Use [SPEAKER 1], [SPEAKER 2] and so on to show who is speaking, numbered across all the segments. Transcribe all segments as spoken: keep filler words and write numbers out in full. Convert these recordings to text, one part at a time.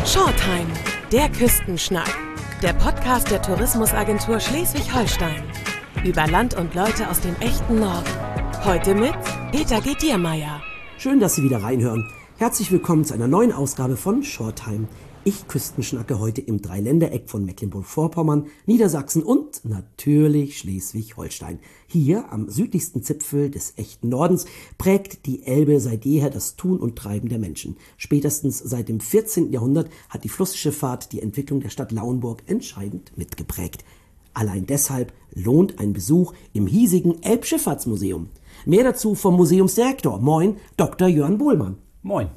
[SPEAKER 1] Shortime, der Küstenschnack. Der Podcast der Tourismusagentur Schleswig-Holstein. Über Land und Leute aus dem echten Norden. Heute mit Peter G. Diermeier.
[SPEAKER 2] Schön, dass Sie wieder reinhören. Herzlich willkommen zu einer neuen Ausgabe von Shortime. Ich küstenschnacke heute im Dreiländereck von Mecklenburg-Vorpommern, Niedersachsen und natürlich Schleswig-Holstein. Hier am südlichsten Zipfel des echten Nordens prägt die Elbe seit jeher das Tun und Treiben der Menschen. Spätestens seit dem vierzehnten Jahrhundert hat die Flussschifffahrt die Entwicklung der Stadt Lauenburg entscheidend mitgeprägt. Allein deshalb lohnt ein Besuch im hiesigen Elbschifffahrtsmuseum. Mehr dazu vom Museumsdirektor. Moin, Doktor Jörn Bohlmann.
[SPEAKER 3] Moin.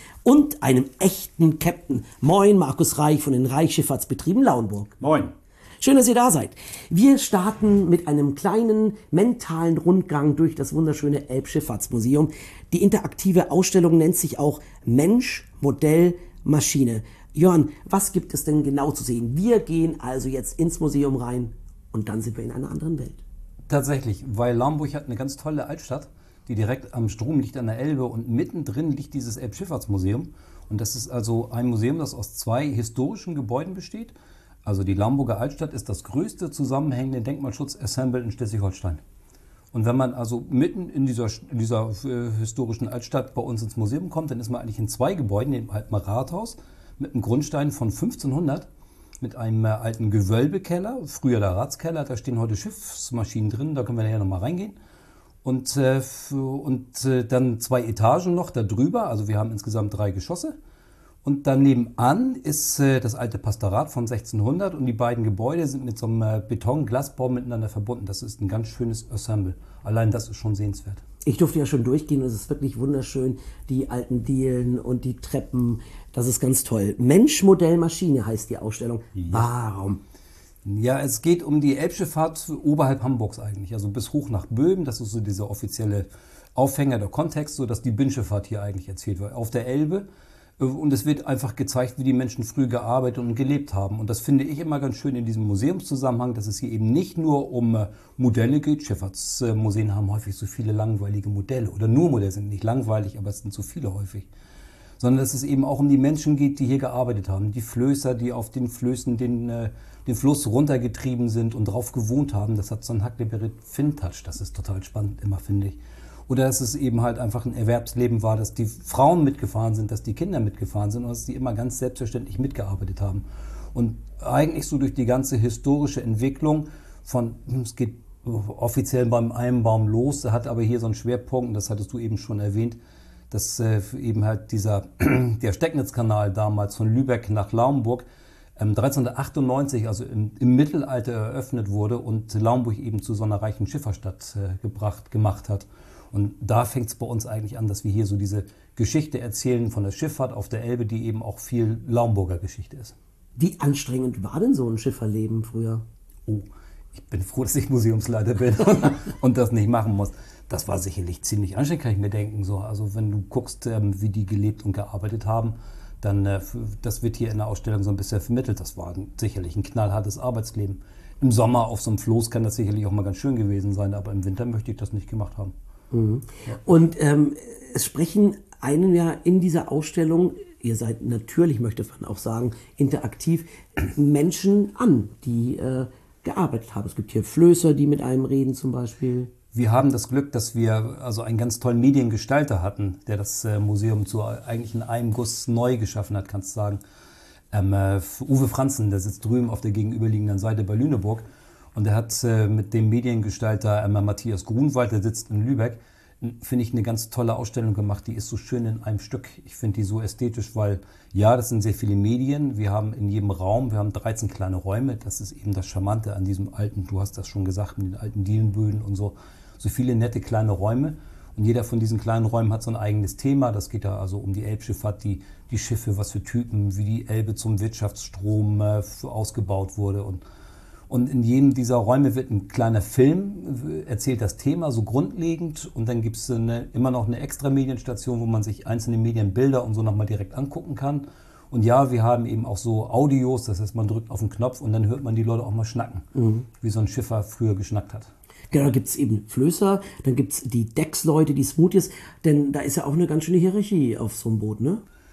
[SPEAKER 2] Und einem echten Captain. Moin, Markus Reich von den Reichsschifffahrtsbetrieben Lauenburg.
[SPEAKER 3] Moin.
[SPEAKER 2] Schön, dass ihr da seid. Wir starten mit einem kleinen mentalen Rundgang durch das wunderschöne Elbschifffahrtsmuseum. Die interaktive Ausstellung nennt sich auch Mensch, Modell, Maschine. Jörn, was gibt es denn genau zu sehen? Wir gehen also jetzt ins Museum rein und dann sind wir in einer anderen Welt.
[SPEAKER 3] Tatsächlich, weil Lauenburg hat eine ganz tolle Altstadt, die direkt am Strom liegt an der Elbe und mittendrin liegt dieses Elbschifffahrtsmuseum. Und das ist also ein Museum, das aus zwei historischen Gebäuden besteht. Also die Lauenburger Altstadt ist das größte zusammenhängende Denkmalschutz-Ensemble in Schleswig-Holstein. Und wenn man also mitten in dieser, in dieser äh, historischen Altstadt bei uns ins Museum kommt, dann ist man eigentlich in zwei Gebäuden, im alten Rathaus mit einem Grundstein von fünfzehnhundert, mit einem äh, alten Gewölbekeller, früher der Ratskeller, da stehen heute Schiffsmaschinen drin, da können wir nachher nochmal reingehen. Und, äh, und äh, dann zwei Etagen noch da drüber, also wir haben insgesamt drei Geschosse. Und dann nebenan ist äh, das alte Pastorat von sechzehnhundert und die beiden Gebäude sind mit so einem äh, Beton-Glasbau miteinander verbunden. Das ist ein ganz schönes Ensemble. Allein das ist schon sehenswert.
[SPEAKER 2] Ich durfte ja schon durchgehen und es ist wirklich wunderschön. Die alten Dielen und die Treppen, das ist ganz toll. Mensch, Modell, Maschine heißt die Ausstellung. Ja. Warum?
[SPEAKER 3] Ja, es geht um die Elbschifffahrt oberhalb Hamburgs eigentlich, also bis hoch nach Böhmen. Das ist so dieser offizielle Aufhänger, der Kontext, so dass die Binnenschifffahrt hier eigentlich erzählt wird, auf der Elbe. Und es wird einfach gezeigt, wie die Menschen früh gearbeitet und gelebt haben. Und das finde ich immer ganz schön in diesem Museumszusammenhang, dass es hier eben nicht nur um Modelle geht. Schifffahrtsmuseen haben häufig so viele langweilige Modelle oder nur Modelle sind nicht langweilig, aber es sind so viele häufig. Sondern dass es eben auch um die Menschen geht, die hier gearbeitet haben. Die Flößer, die auf den Flößen den, äh, den Fluss runtergetrieben sind und drauf gewohnt haben. Das hat so einen Huckleberry-Finn-Touch. Das ist total spannend immer, finde ich. Oder dass es eben halt einfach ein Erwerbsleben war, dass die Frauen mitgefahren sind, dass die Kinder mitgefahren sind und dass die immer ganz selbstverständlich mitgearbeitet haben. Und eigentlich so durch die ganze historische Entwicklung von, es geht offiziell beim Eisenbaum los, hat aber hier so einen Schwerpunkt, das hattest du eben schon erwähnt, dass äh, eben halt dieser, der Stecknitzkanal damals von Lübeck nach Lauenburg ähm, dreizehnhundertachtundneunzig, also im, im Mittelalter eröffnet wurde und Lauenburg eben zu so einer reichen Schifferstadt äh, gebracht, gemacht hat. Und da fängt es bei uns eigentlich an, dass wir hier so diese Geschichte erzählen von der Schifffahrt auf der Elbe, die eben auch viel Lauenburger Geschichte ist.
[SPEAKER 2] Wie anstrengend war denn so ein Schifferleben früher?
[SPEAKER 3] Oh, ich bin froh, dass ich Museumsleiter bin und das nicht machen muss. Das war sicherlich ziemlich anstrengend, kann ich mir denken. So, also wenn du guckst, ähm, wie die gelebt und gearbeitet haben, dann äh, das wird hier in der Ausstellung so ein bisschen vermittelt. Das war ein, sicherlich ein knallhartes Arbeitsleben. Im Sommer auf so einem Floß kann das sicherlich auch mal ganz schön gewesen sein, aber im Winter möchte ich das nicht gemacht haben.
[SPEAKER 2] Mhm. Ja. Und ähm, es sprechen einen ja in dieser Ausstellung, ihr seid natürlich, möchte man auch sagen, interaktiv, Menschen an, die äh, gearbeitet haben. Es gibt hier Flößer, die mit einem reden zum Beispiel.
[SPEAKER 3] Wir haben das Glück, dass wir also einen ganz tollen Mediengestalter hatten, der das äh, Museum zu eigentlich in einem Guss neu geschaffen hat, kannst du sagen. Ähm, äh, Uwe Franzen, der sitzt drüben auf der gegenüberliegenden Seite bei Lüneburg und der hat äh, mit dem Mediengestalter äh, Matthias Grunwald, der sitzt in Lübeck, finde ich eine ganz tolle Ausstellung gemacht. Die ist so schön in einem Stück. Ich finde die so ästhetisch, weil ja, das sind sehr viele Medien. Wir haben in jedem Raum, wir haben dreizehn kleine Räume. Das ist eben das Charmante an diesem alten, du hast das schon gesagt, mit den alten Dielenböden und so. So viele nette kleine Räume. Und jeder von diesen kleinen Räumen hat so ein eigenes Thema. Das geht da also um die Elbschifffahrt, die, die Schiffe, was für Typen, wie die Elbe zum Wirtschaftsstrom äh, ausgebaut wurde. Und, und in jedem dieser Räume wird ein kleiner Film, erzählt das Thema so grundlegend. Und dann gibt es immer noch eine extra Medienstation, wo man sich einzelne Medienbilder und so nochmal direkt angucken kann. Und ja, wir haben eben auch so Audios, das heißt, man drückt auf den Knopf und dann hört man die Leute auch mal schnacken, mhm. wie so ein Schiffer früher geschnackt hat.
[SPEAKER 2] Genau, da gibt es eben Flößer, dann gibt es die Decksleute, die Smoothies, denn da ist ja auch eine ganz schöne Hierarchie auf so einem Boot, ne?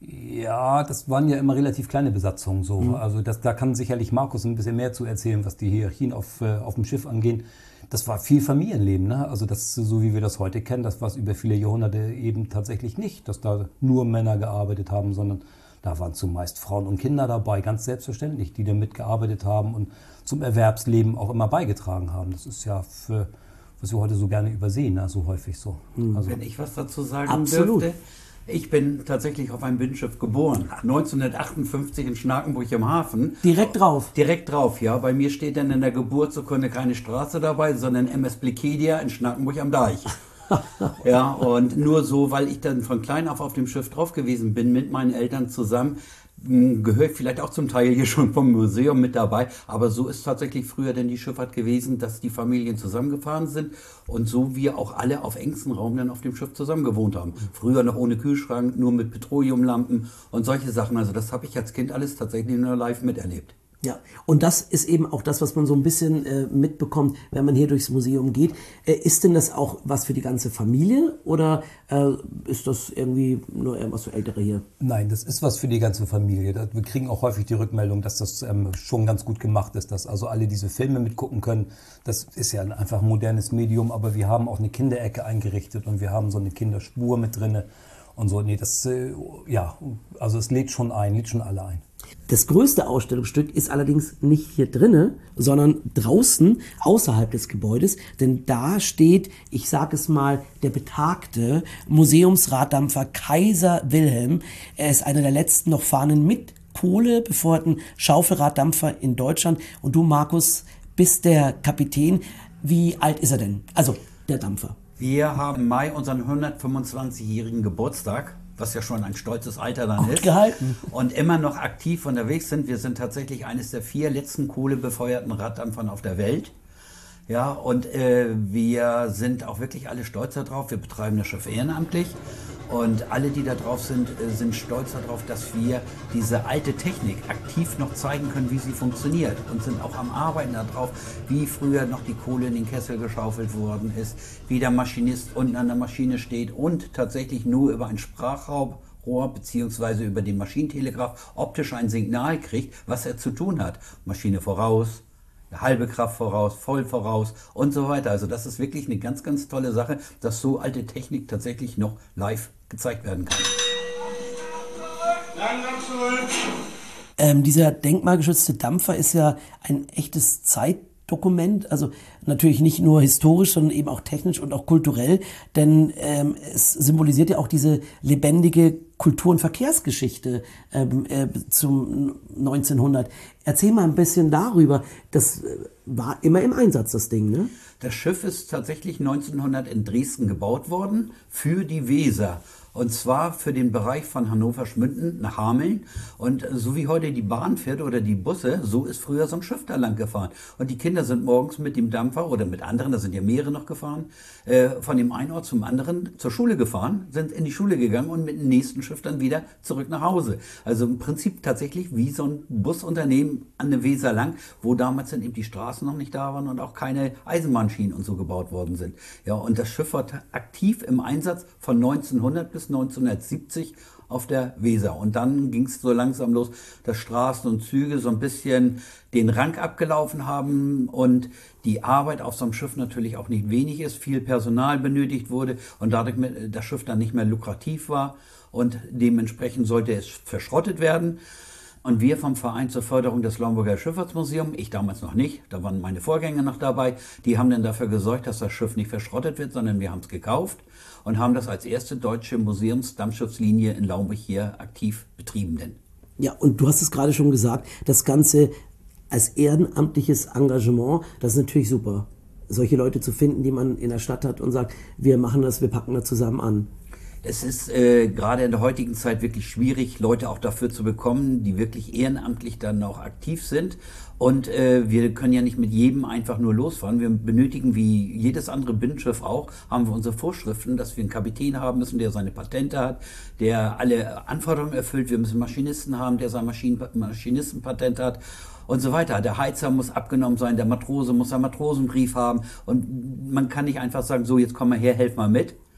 [SPEAKER 3] Ja, das waren ja immer relativ kleine Besatzungen so.
[SPEAKER 2] Mhm.
[SPEAKER 3] Also das, da kann sicherlich Markus ein bisschen mehr zu erzählen, was die Hierarchien auf, äh, auf dem Schiff angehen. Das war viel Familienleben, ne? Also das, so wie wir das heute kennen, das war es über viele Jahrhunderte eben tatsächlich nicht, dass da nur Männer gearbeitet haben, sondern da waren zumeist Frauen und Kinder dabei, ganz selbstverständlich, die da mitgearbeitet haben und zum Erwerbsleben auch immer beigetragen haben. Das ist ja für, was wir heute so gerne übersehen, ne? So häufig so.
[SPEAKER 4] Mhm.
[SPEAKER 3] Also,
[SPEAKER 4] wenn ich was dazu sagen
[SPEAKER 2] Absolut.
[SPEAKER 4] dürfte. Ich bin tatsächlich auf einem Binnenschiff geboren, neunzehnhundertachtundfünfzig in Schnakenburg im Hafen.
[SPEAKER 2] Direkt drauf?
[SPEAKER 4] Direkt drauf, ja. Bei mir steht dann in der Geburtsurkunde keine Straße dabei, sondern M S Blekedia in Schnakenburg am Deich. Ja, und nur so, weil ich dann von klein auf auf dem Schiff drauf gewesen bin, mit meinen Eltern zusammen, gehöre ich vielleicht auch zum Teil hier schon vom Museum mit dabei, aber so ist tatsächlich früher denn die Schifffahrt gewesen, dass die Familien zusammengefahren sind und so wir auch alle auf engstem Raum dann auf dem Schiff zusammen gewohnt haben. Früher noch ohne Kühlschrank, nur mit Petroleumlampen und solche Sachen. Also das habe ich als Kind alles tatsächlich nur live miterlebt.
[SPEAKER 2] Ja, und das ist eben auch das, was man so ein bisschen äh, mitbekommt, wenn man hier durchs Museum geht. Äh, ist denn das auch was für die ganze Familie oder äh, ist das irgendwie nur irgendwas für Ältere hier?
[SPEAKER 3] Nein, das ist was für die ganze Familie. Wir kriegen auch häufig die Rückmeldung, dass das ähm, schon ganz gut gemacht ist, dass also alle diese Filme mitgucken können. Das ist ja einfach ein modernes Medium, aber wir haben auch eine Kinderecke eingerichtet und wir haben so eine Kinderspur mit drinne und so. Nee, das, äh, ja, also es lädt schon ein, lädt schon alle ein.
[SPEAKER 2] Das größte Ausstellungsstück ist allerdings nicht hier drinne, sondern draußen außerhalb des Gebäudes, denn da steht, ich sage es mal, der betagte Museumsraddampfer Kaiser Wilhelm. Er ist einer der letzten noch fahrenden mit Kohle befeuerten Schaufelraddampfer in Deutschland. Und du, Markus, bist der Kapitän. Wie alt ist er denn? Also der Dampfer.
[SPEAKER 4] Wir haben im Mai unseren hundertfünfundzwanzigjährigen Geburtstag, was ja schon ein stolzes Alter dann
[SPEAKER 2] Gut
[SPEAKER 4] ist.
[SPEAKER 2] gehalten.
[SPEAKER 4] Und immer noch aktiv unterwegs sind. Wir sind tatsächlich eines der vier letzten kohlebefeuerten Raddampfern auf der Welt. Ja, und äh, wir sind auch wirklich alle stolz darauf. Wir betreiben das Schiff ehrenamtlich. Und alle, die da drauf sind, äh, sind stolz darauf, dass wir diese alte Technik aktiv noch zeigen können, wie sie funktioniert. Und sind auch am Arbeiten darauf, wie früher noch die Kohle in den Kessel geschaufelt worden ist, wie der Maschinist unten an der Maschine steht und tatsächlich nur über ein Sprachrohr beziehungsweise über den Maschinentelegraph optisch ein Signal kriegt, was er zu tun hat. Maschine voraus, halbe Kraft voraus, voll voraus und so weiter. Also das ist wirklich eine ganz, ganz tolle Sache, dass so alte Technik tatsächlich noch live gezeigt werden kann.
[SPEAKER 2] Ähm, dieser denkmalgeschützte Dampfer ist ja ein echtes Zeitdokument, also natürlich nicht nur historisch, sondern eben auch technisch und auch kulturell, denn ähm, es symbolisiert ja auch diese lebendige Kultur- und Verkehrsgeschichte ähm, äh, zum neunzehnhundert. Erzähl mal ein bisschen darüber. Das war immer im Einsatz, das Ding, ne?
[SPEAKER 4] Das Schiff ist tatsächlich neunzehnhundert in Dresden gebaut worden für die Weser. Und zwar für den Bereich von Hannover-Schmünden nach Hameln. Und so wie heute die Bahn fährt oder die Busse, so ist früher so ein Schiff da lang gefahren. Und die Kinder sind morgens mit dem Dampfer oder mit anderen, da sind ja mehrere noch gefahren, äh, von dem einen Ort zum anderen zur Schule gefahren, sind in die Schule gegangen und mit dem nächsten Schiff dann wieder zurück nach Hause. Also im Prinzip tatsächlich wie so ein Busunternehmen an der Weser lang, wo damals dann eben die Straßen noch nicht da waren und auch keine Eisenbahnschienen und so gebaut worden sind. Ja, und das Schiff war aktiv im Einsatz von neunzehnhundert bis neunzehnhundertsiebzig auf der Weser. Und dann ging es so langsam los, dass Straßen und Züge so ein bisschen den Rang abgelaufen haben und die Arbeit auf so einem Schiff natürlich auch nicht wenig ist, viel Personal benötigt wurde und dadurch das Schiff dann nicht mehr lukrativ war und dementsprechend sollte es verschrottet werden. Und wir vom Verein zur Förderung des Lauenburger Schifffahrtsmuseums, ich damals noch nicht, da waren meine Vorgänger noch dabei, die haben dann dafür gesorgt, dass das Schiff nicht verschrottet wird, sondern wir haben es gekauft und haben das als erste deutsche Museumsdampfschiffslinie in Lauenburg hier aktiv betrieben. Denn.
[SPEAKER 2] Ja, und du hast es gerade schon gesagt, das Ganze als ehrenamtliches Engagement, das ist natürlich super. Solche Leute zu finden, die man in der Stadt hat und sagt, wir machen das, wir packen das zusammen an.
[SPEAKER 4] Es ist äh, gerade in der heutigen Zeit wirklich schwierig, Leute auch dafür zu bekommen, die wirklich ehrenamtlich dann auch aktiv sind. Und äh, wir können ja nicht mit jedem einfach nur losfahren. Wir benötigen, wie jedes andere Binnenschiff auch, haben wir unsere Vorschriften, dass wir einen Kapitän haben müssen, der seine Patente hat, der alle Anforderungen erfüllt. Wir müssen einen Maschinisten haben, der sein Maschinen- Maschinistenpatent hat. Und so weiter. Der Heizer muss abgenommen sein, der Matrose muss einen Matrosenbrief haben. Und man kann nicht einfach sagen, so jetzt komm mal her, helf mal mit.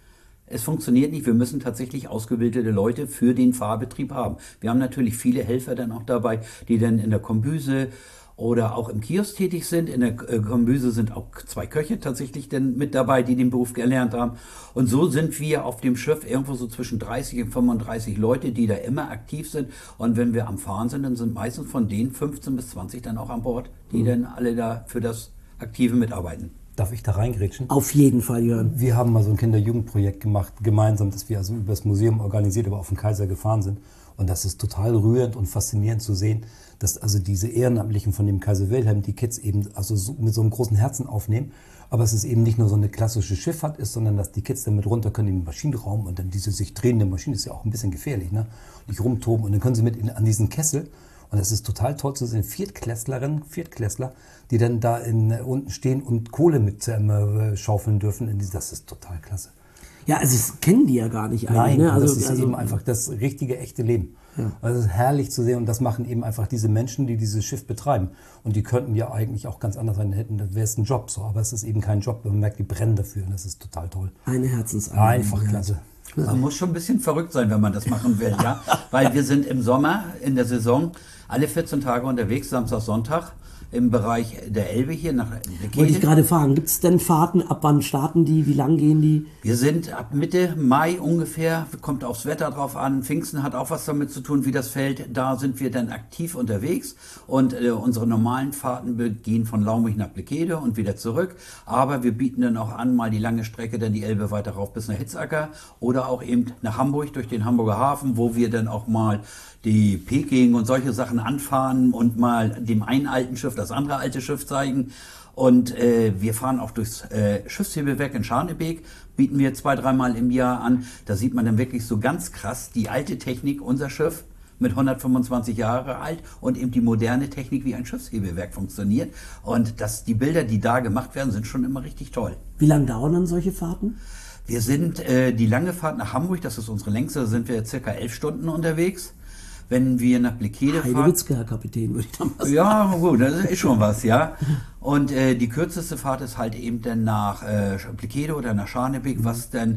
[SPEAKER 4] Es funktioniert nicht. Wir müssen tatsächlich ausgebildete Leute für den Fahrbetrieb haben. Wir haben natürlich viele Helfer dann auch dabei, die dann in der Kombüse oder auch im Kiosk tätig sind. In der Kombüse sind auch zwei Köche tatsächlich dann mit dabei, die den Beruf gelernt haben. Und so sind wir auf dem Schiff irgendwo so zwischen dreißig und fünfunddreißig Leute, die da immer aktiv sind. Und wenn wir am Fahren sind, dann sind meistens von denen fünfzehn bis zwanzig dann auch an Bord, die mhm. dann alle da für das Aktive mitarbeiten.
[SPEAKER 3] Darf ich da reingrätschen?
[SPEAKER 2] Auf jeden Fall, Jörn.
[SPEAKER 3] Wir haben mal so ein Kinder-Jugendprojekt gemacht, gemeinsam, dass wir also über das Museum organisiert, aber auf den Kaiser gefahren sind. Und das ist total rührend und faszinierend zu sehen, dass also diese Ehrenamtlichen von dem Kaiser Wilhelm die Kids eben also so mit so einem großen Herzen aufnehmen. Aber es ist eben nicht nur so eine klassische Schifffahrt ist, sondern dass die Kids dann mit runter können in den Maschinenraum und dann diese sich drehende Maschine ist ja auch ein bisschen gefährlich, ne? Nicht rumtoben und dann können sie mit in, an diesen Kessel. Und es ist total toll zu sehen, Viertklässlerinnen, Viertklässler, die dann da in, unten stehen und Kohle mit äh, schaufeln dürfen. In die, das ist total klasse.
[SPEAKER 2] Ja, also das kennen die ja gar nicht eigentlich.
[SPEAKER 3] Nein,
[SPEAKER 2] ne? also,
[SPEAKER 3] das ist
[SPEAKER 2] also,
[SPEAKER 3] eben einfach das richtige, echte Leben. Ja. Also es ist herrlich zu sehen und das machen eben einfach diese Menschen, die dieses Schiff betreiben. Und die könnten ja eigentlich auch ganz anders sein, hätten, das wäre es ein Job so. Aber es ist eben kein Job, man merkt, die brennen dafür und das ist total toll.
[SPEAKER 2] Eine Herzensangelegenheit.
[SPEAKER 3] Einfach klasse.
[SPEAKER 4] Man muss schon ein bisschen verrückt sein, wenn man das machen will, ja. Weil wir sind im Sommer, in der Saison, alle vierzehn Tage unterwegs, Samstag, Sonntag, im Bereich der Elbe hier nach Lekede.
[SPEAKER 2] Wollte ich gerade fragen, gibt es denn Fahrten, ab wann starten die, wie lang gehen die?
[SPEAKER 4] Wir sind ab Mitte Mai ungefähr, kommt aufs Wetter drauf an, Pfingsten hat auch was damit zu tun, wie das fällt, da sind wir dann aktiv unterwegs und äh, unsere normalen Fahrten gehen von Laumich nach Lekede und wieder zurück, aber wir bieten dann auch an, mal die lange Strecke, dann die Elbe weiter rauf bis nach Hitzacker oder auch eben nach Hamburg durch den Hamburger Hafen, wo wir dann auch mal die Peking und solche Sachen anfahren und mal dem einen alten Schiff das andere alte Schiff zeigen. Und äh, wir fahren auch durchs äh, Schiffshebewerk in Scharnebeek, bieten wir zwei, dreimal im Jahr an. Da sieht man dann wirklich so ganz krass die alte Technik, unser Schiff mit hundertfünfundzwanzig Jahre alt und eben die moderne Technik, wie ein Schiffshebewerk funktioniert. Und das, die Bilder, die da gemacht werden, sind schon immer richtig toll.
[SPEAKER 2] Wie lange dauern dann solche Fahrten?
[SPEAKER 4] Wir sind äh, die lange Fahrt nach Hamburg, das ist unsere längste, da sind wir circa elf Stunden unterwegs. Wenn wir nach Lekede fahren...
[SPEAKER 2] Heidewitzke, Herr Kapitän, würde ich dann mal sagen.
[SPEAKER 4] Ja, gut, das ist schon was, ja. Und äh, die kürzeste Fahrt ist halt eben dann nach äh, Lekede oder nach Scharnebeek, mhm. was dann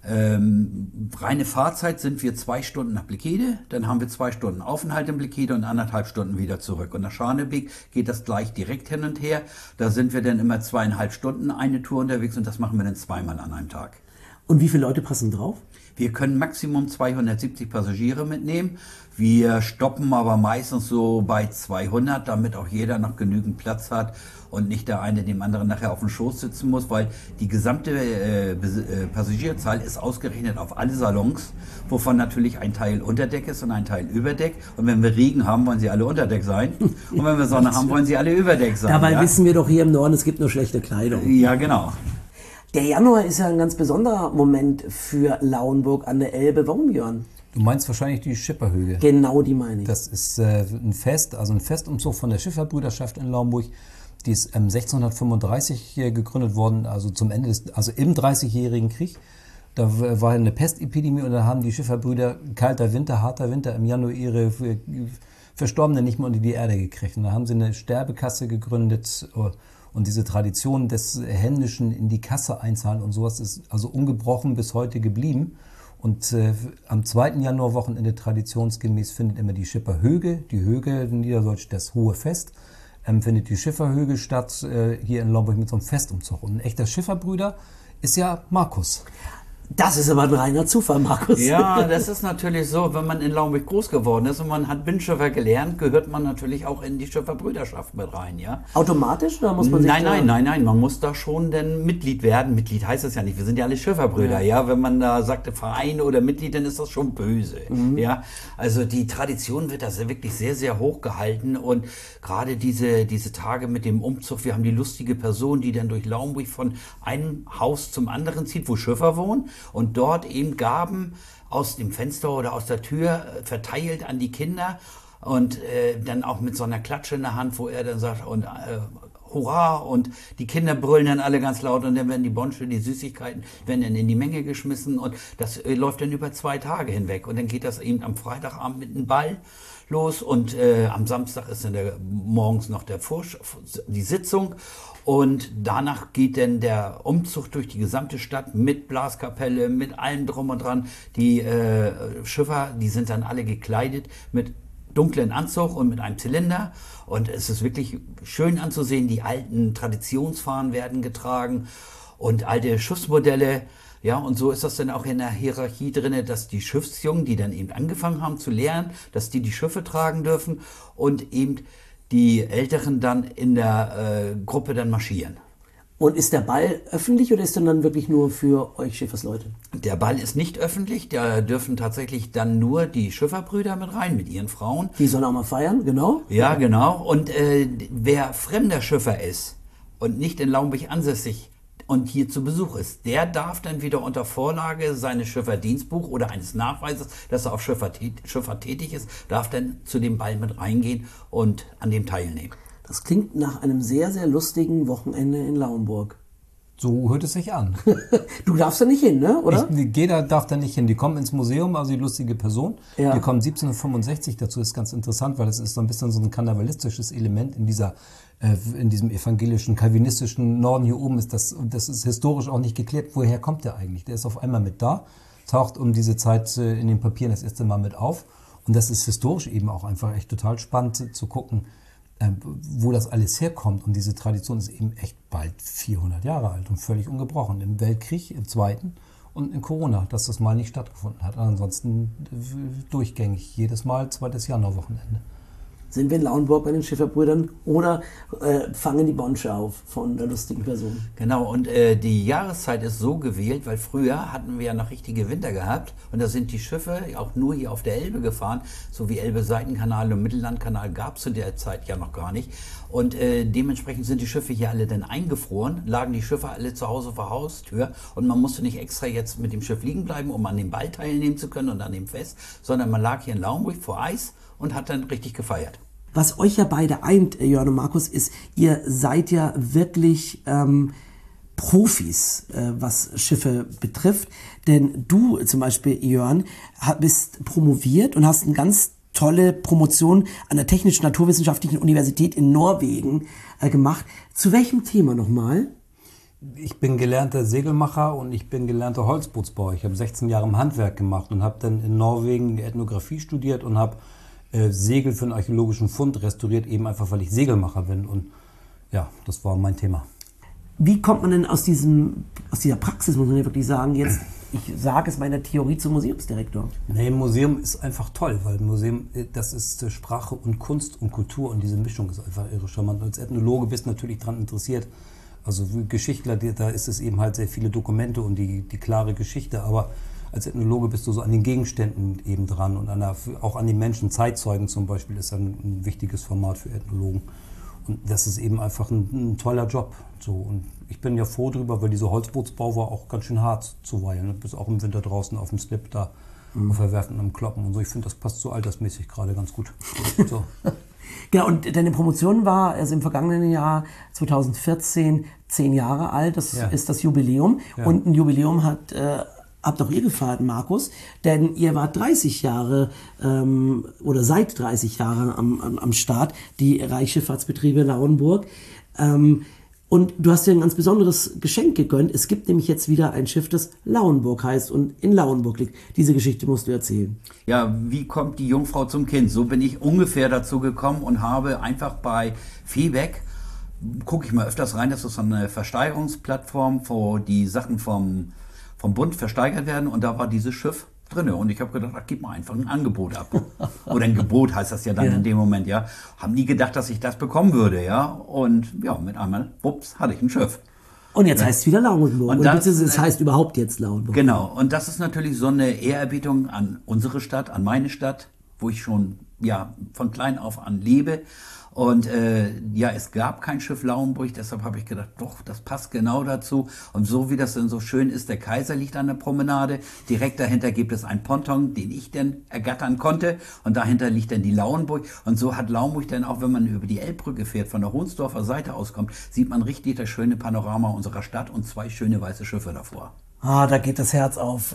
[SPEAKER 4] ähm, reine Fahrzeit sind wir zwei Stunden nach Lekede, dann haben wir zwei Stunden Aufenthalt in Lekede und anderthalb Stunden wieder zurück. Und nach Scharnebeek geht das gleich direkt hin und her. Da sind wir dann immer zweieinhalb Stunden eine Tour unterwegs und das machen wir dann zweimal an einem Tag.
[SPEAKER 2] Und wie viele Leute passen drauf?
[SPEAKER 4] Wir können Maximum zweihundertsiebzig Passagiere mitnehmen. Wir stoppen aber meistens so bei zweihundert, damit auch jeder noch genügend Platz hat und nicht der eine dem anderen nachher auf dem Schoß sitzen muss, weil die gesamte äh, äh, Passagierzahl ist ausgerechnet auf alle Salons, wovon natürlich ein Teil Unterdeck ist und ein Teil Überdeck. Und wenn wir Regen haben, wollen sie alle Unterdeck sein. Und wenn wir Sonne haben, wollen sie alle Überdeck sein.
[SPEAKER 2] Dabei
[SPEAKER 4] ja?
[SPEAKER 2] wissen wir doch hier im Norden, es gibt nur schlechte Kleidung.
[SPEAKER 4] Ja, genau.
[SPEAKER 2] Der Januar ist ja ein ganz besonderer Moment für Lauenburg an der Elbe. Warum, Jörn?
[SPEAKER 3] Du meinst wahrscheinlich die Schipperhöhe.
[SPEAKER 2] Genau, die meine ich.
[SPEAKER 3] Das ist äh, ein Fest, also ein Festumzug von der Schifferbrüderschaft in Lauenburg. Die ist ähm, sechzehnhundertfünfunddreißig hier gegründet worden, also zum Ende des, also im dreißigjährigen Krieg. Da war eine Pestepidemie und da haben die Schifferbrüder, kalter Winter, harter Winter, im Januar ihre Verstorbenen nicht mehr unter die Erde gekriegt. Und da haben sie eine Sterbekasse gegründet. Und diese Tradition des Händischen in die Kasse einzahlen und sowas ist also ungebrochen bis heute geblieben. Und äh, am zweiten Januarwochenende traditionsgemäß findet immer die Schipperhöge, die Höge in Niederdeutsch das Hohe Fest, ähm, findet die Schifferhöge statt, äh, hier in Lauenburg mit so einem Festumzug. Und ein echter Schifferbrüder ist ja Markus.
[SPEAKER 2] Das ist aber ein reiner Zufall, Markus.
[SPEAKER 4] Ja, das ist natürlich so, wenn man in Lauenburg groß geworden ist und man hat Binnenschiffer gelernt, gehört man natürlich auch in die Schifferbrüderschaft mit rein, ja.
[SPEAKER 2] Automatisch oder muss man sich
[SPEAKER 4] Nein, nein, nein, nein, man muss da schon denn Mitglied werden. Mitglied heißt es ja nicht, wir sind ja alle Schifferbrüder, ja. ja? Wenn man da sagt Verein oder Mitglied, dann ist das schon böse, mhm. ja. Also die Tradition wird da wirklich sehr, sehr hoch gehalten und gerade diese, diese Tage mit dem Umzug, wir haben die lustige Person, die dann durch Lauenburg von einem Haus zum anderen zieht, wo Schiffer wohnen, und dort eben Gaben aus dem Fenster oder aus der Tür verteilt an die Kinder und äh, dann auch mit so einer Klatsche in der Hand, wo er dann sagt, und äh, Hurra, und die Kinder brüllen dann alle ganz laut und dann werden die Bonsche, die Süßigkeiten, werden dann in die Menge geschmissen und das äh, läuft dann über zwei Tage hinweg und dann geht das eben am Freitagabend mit einem Ball los und äh, am Samstag ist dann der, morgens noch der Vorsch- die Sitzung und danach geht dann der Umzug durch die gesamte Stadt mit Blaskapelle, mit allem drum und dran. Die äh, Schiffer, die sind dann alle gekleidet mit dunklen Anzug und mit einem Zylinder und es ist wirklich schön anzusehen. Die alten Traditionsfahnen werden getragen und alte Schiffsmodelle. Ja, und so ist das dann auch in der Hierarchie drin, dass die Schiffsjungen, die dann eben angefangen haben zu lernen, dass die die Schiffe tragen dürfen und eben die Älteren dann in der äh, Gruppe dann marschieren.
[SPEAKER 2] Und ist der Ball öffentlich oder ist der dann wirklich nur für euch Schiffersleute?
[SPEAKER 4] Der Ball ist nicht öffentlich, da dürfen tatsächlich dann nur die Schifferbrüder mit rein, mit ihren Frauen.
[SPEAKER 2] Die sollen auch mal feiern, genau.
[SPEAKER 4] Ja, genau. Und äh, wer fremder Schiffer ist und nicht in Lauenburg ansässig und hier zu Besuch ist, der darf dann wieder unter Vorlage seines Schifferdienstbuch oder eines Nachweises, dass er auf Schifffahrt, Schifffahrt tätig ist, darf dann zu dem Ball mit reingehen und an dem teilnehmen.
[SPEAKER 2] Das klingt nach einem sehr, sehr lustigen Wochenende in Lauenburg.
[SPEAKER 3] So hört es sich an.
[SPEAKER 2] Du darfst da nicht hin, ne? Oder?
[SPEAKER 3] Ich, jeder darf da nicht hin. Die kommen ins Museum, also die lustige Person.
[SPEAKER 2] Ja.
[SPEAKER 3] Die kommen siebzehnhundertfünfundsechzig dazu, ist ganz interessant, weil das ist so ein bisschen so ein karnevalistisches Element in dieser, äh, in diesem evangelischen, calvinistischen Norden hier oben. Ist das, das ist historisch auch nicht geklärt. Woher kommt der eigentlich? Der ist auf einmal mit da, taucht um diese Zeit äh, in den Papieren das erste Mal mit auf. Und das ist historisch eben auch einfach echt total spannend äh, zu gucken, wo das alles herkommt. Und diese Tradition ist eben echt bald vierhundert Jahre alt und völlig ungebrochen. Im Weltkrieg, im Zweiten und in Corona, dass das mal nicht stattgefunden hat. Ansonsten durchgängig, jedes Mal zweites Januarwochenende.
[SPEAKER 2] Sind wir in Lauenburg bei den Schifferbrüdern oder äh, fangen die Bonsche auf von der lustigen Person?
[SPEAKER 4] Genau, und äh, die Jahreszeit ist so gewählt, weil früher hatten wir ja noch richtige Winter gehabt und da sind die Schiffe auch nur hier auf der Elbe gefahren, so wie Elbe-Seitenkanal und Mittellandkanal gab es zu der Zeit ja noch gar nicht. Und äh, dementsprechend sind die Schiffe hier alle dann eingefroren, lagen die Schiffe alle zu Hause vor Haustür und man musste nicht extra jetzt mit dem Schiff liegen bleiben, um an dem Ball teilnehmen zu können und an dem Fest, sondern man lag hier in Lauenburg vor Eis und hat dann richtig gefeiert.
[SPEAKER 2] Was euch ja beide eint, Jörn und Markus, ist, ihr seid ja wirklich ähm, Profis, äh, was Schiffe betrifft. Denn du zum Beispiel, Jörn, bist promoviert und hast eine ganz tolle Promotion an der Technisch-Naturwissenschaftlichen Universität in Norwegen äh, gemacht. Zu welchem Thema nochmal?
[SPEAKER 3] Ich bin gelernter Segelmacher und ich bin gelernter Holzbootsbauer. Ich habe sechzehn Jahre im Handwerk gemacht und habe dann in Norwegen Ethnographie studiert und habe äh, Segel für einen archäologischen Fund restauriert, eben einfach, weil ich Segelmacher bin. Und ja, das war mein Thema.
[SPEAKER 2] Wie kommt man denn aus, diesem, aus dieser Praxis, muss man ja wirklich sagen, jetzt, ich sage es meiner Theorie, zum Museumsdirektor?
[SPEAKER 3] Nee, ein Museum ist einfach toll, weil ein Museum, das ist Sprache und Kunst und Kultur und diese Mischung ist einfach irre charmant. Als Ethnologe bist du natürlich daran interessiert. Also Geschichtler, da ist es eben halt sehr viele Dokumente und die, die klare Geschichte, aber als Ethnologe bist du so an den Gegenständen eben dran und an der, auch an den Menschen. Zeitzeugen zum Beispiel ist ein, ein wichtiges Format für Ethnologen. Und das ist eben einfach ein, ein toller Job. So. Und ich bin ja froh drüber, weil dieser Holzbootsbau war auch ganz schön hart zuweilen. Du bist auch im Winter draußen auf dem Slip da, mhm. auf der Werft und am Kloppen und so. Ich finde, das passt so altersmäßig gerade ganz gut. So.
[SPEAKER 2] Genau, und deine Promotion war also im vergangenen Jahr zweitausendvierzehn zehn Jahre alt. Das ja. ist das Jubiläum. Ja. Und ein Jubiläum hat, äh, habt auch ihr gefeiert, Markus. Denn ihr wart dreißig Jahre ähm, oder seit dreißig Jahren am, am, am Start, die Reichsschifffahrtsbetriebe Lauenburg. Ähm, und du hast dir ein ganz besonderes Geschenk gegönnt. Es gibt nämlich jetzt wieder ein Schiff, das Lauenburg heißt und in Lauenburg liegt. Diese Geschichte musst du erzählen.
[SPEAKER 4] Ja, wie kommt die Jungfrau zum Kind? So bin ich ungefähr dazu gekommen und habe einfach bei Feebeck, gucke ich mal öfters rein, das ist so eine Versteigerungsplattform, wo die Sachen vom, vom Bund versteigert werden und da war dieses Schiff drinne und ich habe gedacht, ach, gib mal einfach ein Angebot ab. Oder ein Gebot heißt das ja dann ja. in dem Moment, ja. Haben nie gedacht, dass ich das bekommen würde, ja. Und ja, mit einmal, ups, hatte ich ein Schiff.
[SPEAKER 2] Und jetzt ja. heißt es wieder Lauenburg. Und das, es heißt überhaupt jetzt Lauenburg.
[SPEAKER 4] Genau. Und das ist natürlich so eine Ehrerbietung an unsere Stadt, an meine Stadt, wo ich schon ja von klein auf an lebe. Und äh, ja, es gab kein Schiff Lauenburg, deshalb habe ich gedacht, doch, das passt genau dazu. Und so wie das denn so schön ist, der Kaiser liegt an der Promenade, direkt dahinter gibt es einen Ponton, den ich dann ergattern konnte. Und dahinter liegt dann die Lauenburg. Und so hat Lauenburg dann auch, wenn man über die Elbbrücke fährt, von der Hohnsdorfer Seite auskommt, sieht man richtig das schöne Panorama unserer Stadt und zwei schöne weiße Schiffe davor.
[SPEAKER 2] Ah, da geht das Herz auf.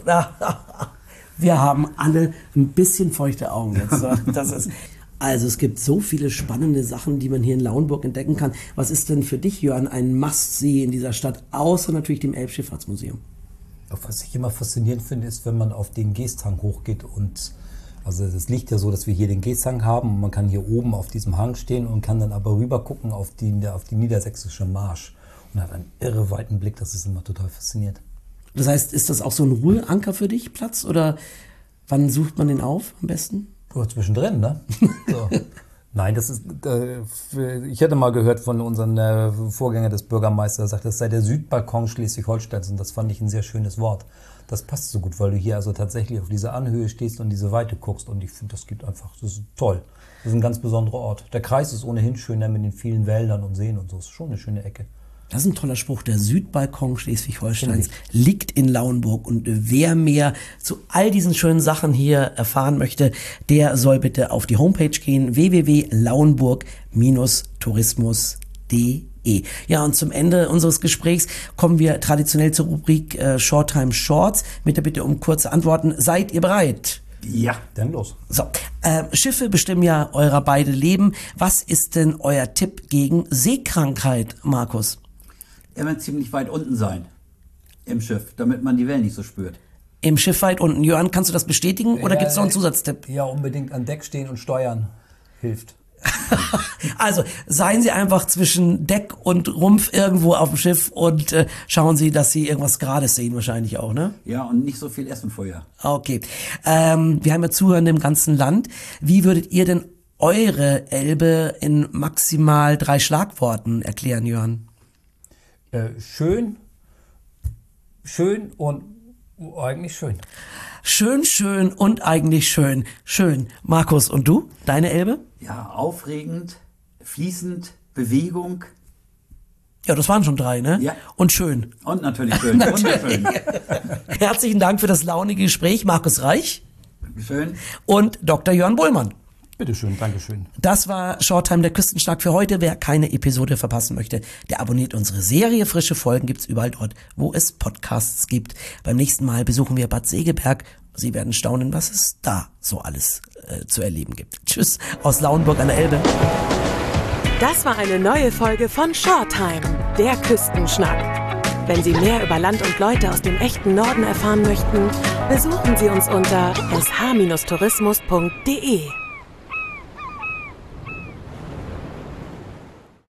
[SPEAKER 2] Wir haben alle ein bisschen feuchte Augen jetzt. Das ist... Also es gibt so viele spannende Sachen, die man hier in Lauenburg entdecken kann. Was ist denn für dich, Jörn, ein Must-See in dieser Stadt, außer natürlich dem Elbschifffahrtsmuseum?
[SPEAKER 3] Was ich immer faszinierend finde, ist, wenn man auf den Geesthang hochgeht. Und also es liegt ja so, dass wir hier den Geesthang haben und man kann hier oben auf diesem Hang stehen und kann dann aber rüber gucken auf die, auf die niedersächsische Marsch und hat einen irre weiten Blick. Das ist immer total faszinierend.
[SPEAKER 2] Das heißt, ist das auch so ein Ruheanker für dich, Platz? Oder wann sucht man den auf am besten?
[SPEAKER 3] Ja, zwischendrin, ne? So. Nein, das ist, äh, ich hätte mal gehört von unserem äh, Vorgänger des Bürgermeisters, der sagt, das sei der Südbalkon Schleswig-Holsteins und das fand ich ein sehr schönes Wort. Das passt so gut, weil du hier also tatsächlich auf dieser Anhöhe stehst und diese Weite guckst und ich finde, das gibt einfach, das ist toll. Das ist ein ganz besonderer Ort. Der Kreis ist ohnehin schöner mit den vielen Wäldern und Seen und so, das ist schon eine schöne Ecke.
[SPEAKER 2] Das ist ein toller Spruch. Der Südbalkon Schleswig-Holsteins liegt in Lauenburg. Und wer mehr zu all diesen schönen Sachen hier erfahren möchte, der soll bitte auf die Homepage gehen, w w w punkt lauenburg tourismus punkt d e. Ja, und zum Ende unseres Gesprächs kommen wir traditionell zur Rubrik äh, Shorttime Shorts mit der Bitte um kurze Antworten. Seid ihr bereit?
[SPEAKER 4] Ja,
[SPEAKER 3] dann los.
[SPEAKER 2] So, äh, Schiffe bestimmen ja eurer beide Leben. Was ist denn euer Tipp gegen Seekrankheit, Markus?
[SPEAKER 4] Immer ziemlich weit unten sein im Schiff, damit man die Wellen nicht so spürt.
[SPEAKER 2] Im Schiff weit unten. Jörn, kannst du das bestätigen oder
[SPEAKER 3] Ja,
[SPEAKER 2] gibt es noch einen Zusatztipp?
[SPEAKER 3] Ja, unbedingt an Deck stehen und steuern hilft.
[SPEAKER 2] Also seien Sie einfach zwischen Deck und Rumpf irgendwo auf dem Schiff und äh, schauen Sie, dass Sie irgendwas Gerades sehen wahrscheinlich auch, ne?
[SPEAKER 4] Ja, und nicht so viel essen vorher.
[SPEAKER 2] Okay. Ähm, wir haben ja Zuhörende im ganzen Land. Wie würdet ihr denn eure Elbe in maximal drei Schlagworten erklären, Jörn?
[SPEAKER 3] Äh, schön, schön und eigentlich schön.
[SPEAKER 2] Schön, schön und eigentlich schön. Schön. Markus, und du? Deine Elbe?
[SPEAKER 4] Ja, aufregend, fließend, Bewegung.
[SPEAKER 2] Ja, das waren schon drei, ne?
[SPEAKER 4] Ja.
[SPEAKER 2] Und schön.
[SPEAKER 4] Und natürlich schön. Wunderschön.
[SPEAKER 2] Herzlichen Dank für das launige Gespräch, Markus Reich.
[SPEAKER 4] Schön.
[SPEAKER 2] Und Doktor Jörn Bohlmann.
[SPEAKER 3] Bitteschön, Dankeschön.
[SPEAKER 2] Das war Shorttime, der Küstenschnack für heute. Wer keine Episode verpassen möchte, der abonniert unsere Serie. Frische Folgen gibt's überall dort, wo es Podcasts gibt. Beim nächsten Mal besuchen wir Bad Segeberg. Sie werden staunen, was es da so alles äh, zu erleben gibt. Tschüss aus Lauenburg an der Elbe.
[SPEAKER 1] Das war eine neue Folge von Shorttime, der Küstenschnack. Wenn Sie mehr über Land und Leute aus dem echten Norden erfahren möchten, besuchen Sie uns unter s h tourismus punkt d e.